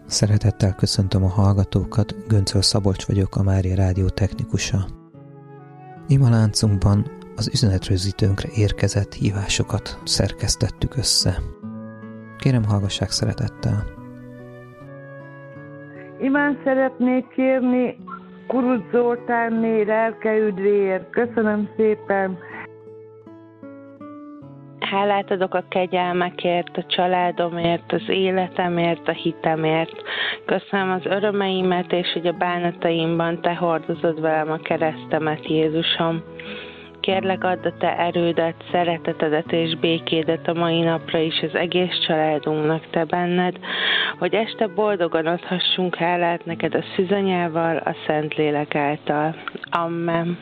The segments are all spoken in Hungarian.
Szeretettel köszöntöm a hallgatókat, Göncöl Szabolcs vagyok, a Mária Rádió technikusa. Imaláncunkban az üzenetrögzítőnkre érkezett hívásokat szerkesztettük össze. Kérem, hallgassák szeretettel. Imán szeretnék kérni Kuruc Zoltánné lelkeüdvéért. Köszönöm szépen. Hálát adok a kegyelmekért, a családomért, az életemért, a hitemért. Köszönöm az örömeimet, és hogy a bánataimban Te hordozod velem a keresztemet, Jézusom. Kérlek, add a Te erődet, szeretetedet és békédet a mai napra is az egész családunknak, Te benned, hogy este boldogan adhassunk hálát neked a szűzanyával, a Szentlélek által. Amen.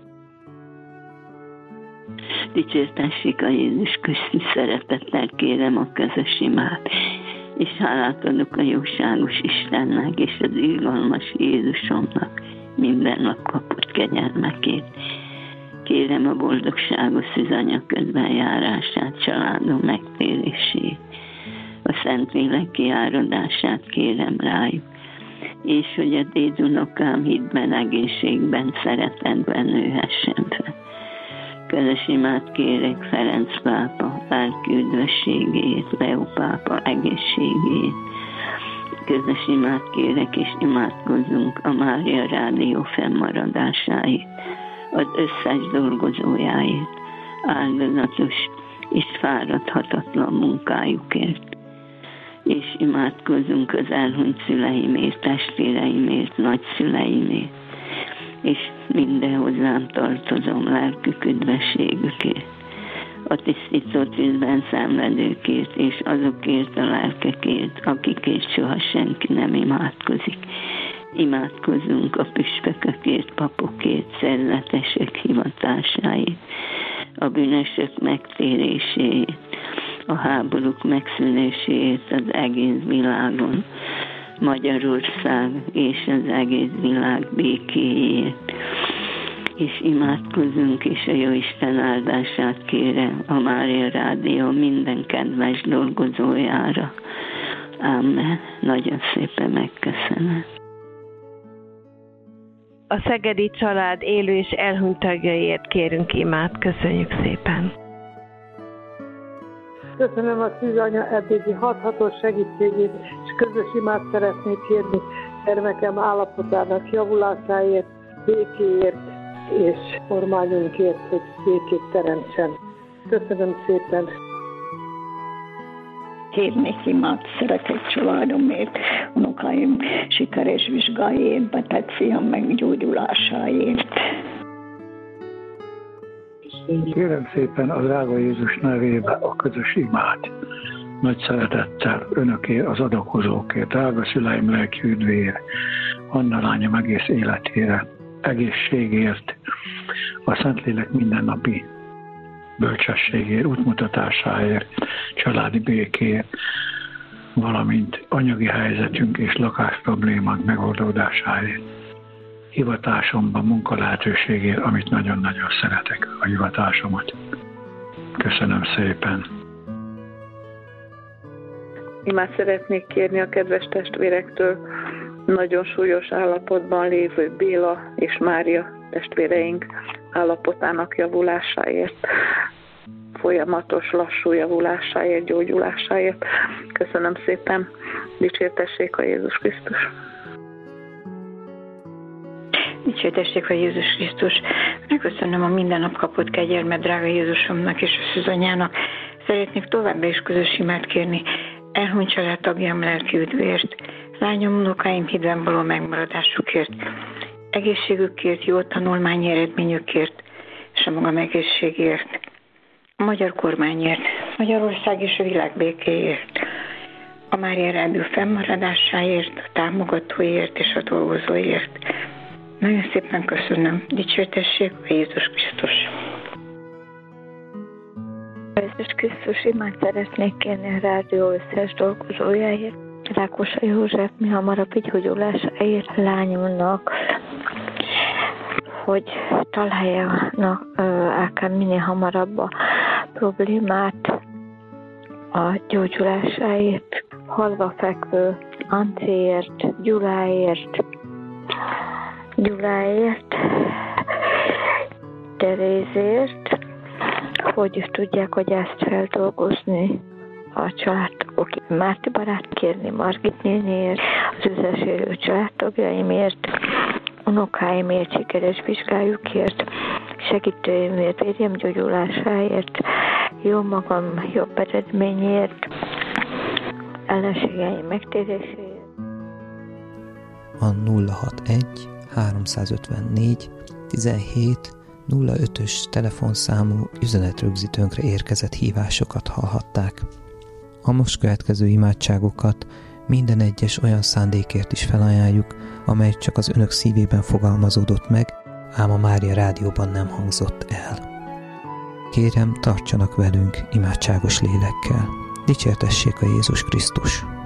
Dicsértessék a Jézus Krisztus, szeretettel kérem a közös imát, és hálát adok a jóságos Istennek és az irgalmas Jézusomnak minden nap kapott kegyelmekét. Kérem a boldogságos szűzanya közben járását, családom megtérését, a Szentlélek kiáradását kérem rájuk, és hogy a dédunokám hitben, egészségben, szeretetben nőhessen fel. Közös imát kérek Ferenc pápa lelki üdvösségét, Leó pápa egészségét. Közös imát kérek, és imádkozzunk a Mária Rádió fennmaradásáért, az összes dolgozójáért, áldozatos és fáradhatatlan munkájukért. És imádkozzunk az elhunyt szüleimért, testvéreimért, nagyszüleimért, és minden hozzám tartozom lelkük üdvösségükért, a tisztító tűzben szenvedőkért, és azokért a lelkekért, akikért soha senki nem imádkozik. Imádkozunk a püspökökért, papokért, szerzetesek hivatásáért, a bűnösök megtéréséért, a háborúk megszűnéséért az egész világon, Magyarország és az egész világ békéjét. És imádkozunk, és a Jóisten áldását kérem a Mária Rádió minden kedves dolgozójára. Amen. Nagyon szépen megköszönöm. A szegedi család élő és elhunyt tagjaiért kérünk imát. Köszönjük szépen. Köszönöm a szűzanya eddigi hathatós segítségét, és közös imát szeretnék kérni gyermekem állapotának javulásáért, békéért és kormányunkért, hogy békét teremtsen. Köszönöm szépen. Kérnék imát szeretett családomért, unokáim sikeres vizsgáért, beteg fiam meggyógyulásáért. Kérem szépen a drága Jézus nevébe a közös imát. Nagy szeretettel önökért, az adakozókért, drága szüleim lelki üdvéért, Anna lányom egész életére, egészségért, a Szentlélek mindennapi bölcsességért, útmutatásáért, családi békéért, valamint anyagi helyzetünk és lakás problémák megoldódásáért, hivatásomban munkalehetőségért, amit nagyon-nagyon szeretek, a hivatásomat. Köszönöm szépen. Imát szeretnék kérni a kedves testvérektől, nagyon súlyos állapotban lévő Béla és Mária testvéreink állapotának javulásáért, folyamatos lassú javulásáért, gyógyulásáért. Köszönöm szépen, dicsértessék a Jézus Krisztus. Dicsértessék a Jézus Krisztus. Megköszönöm a minden nap kapott kegyelmet drága Jézusomnak és a szűzanyának. Szeretnék továbbra is közös imát kérni elhunyt családtagjám lelki üdvért, lányom, unokáim hitben való megmaradásukért, egészségükért, jó tanulmányi eredményükért, és a magam egészségért, a magyar kormányért, Magyarország és a világ békéért, a Mária Rádió fennmaradásáért, a támogatóért és a dolgozóért. Nagyon szépen köszönöm. Dicsértessék a Jézus Krisztus. Jézus Krisztus, imát szeretnék kérni a rádió összes dolgozójáért, Rákosa József mi hamarabb gyógyulásáért, lányomnak, hogy találjanak akár minél hamarabb a problémát a gyógyulásáért, halva fekvő Anciért, Gyuláért, Terézért, hogy tudják, hogy ezt feldolgozni a családtagok. Márti barát kérni, Margit néniért, az összes élő családtagjaimért, unokáimért, sikeres vizsgájukért, segítőimért, férjem gyógyulásáért, jó magam, jobb eredményért, ellenségeim megtéréséért. A 061 354 17 05-ös telefonszámú üzenetrögzítőnkre érkezett hívásokat hallhatták. A most következő imádságokat minden egyes olyan szándékért is felajánljuk, amely csak az önök szívében fogalmazódott meg, ám a Mária Rádióban nem hangzott el. Kérem, tartsanak velünk imádságos lélekkel. Dicsértessék a Jézus Krisztus!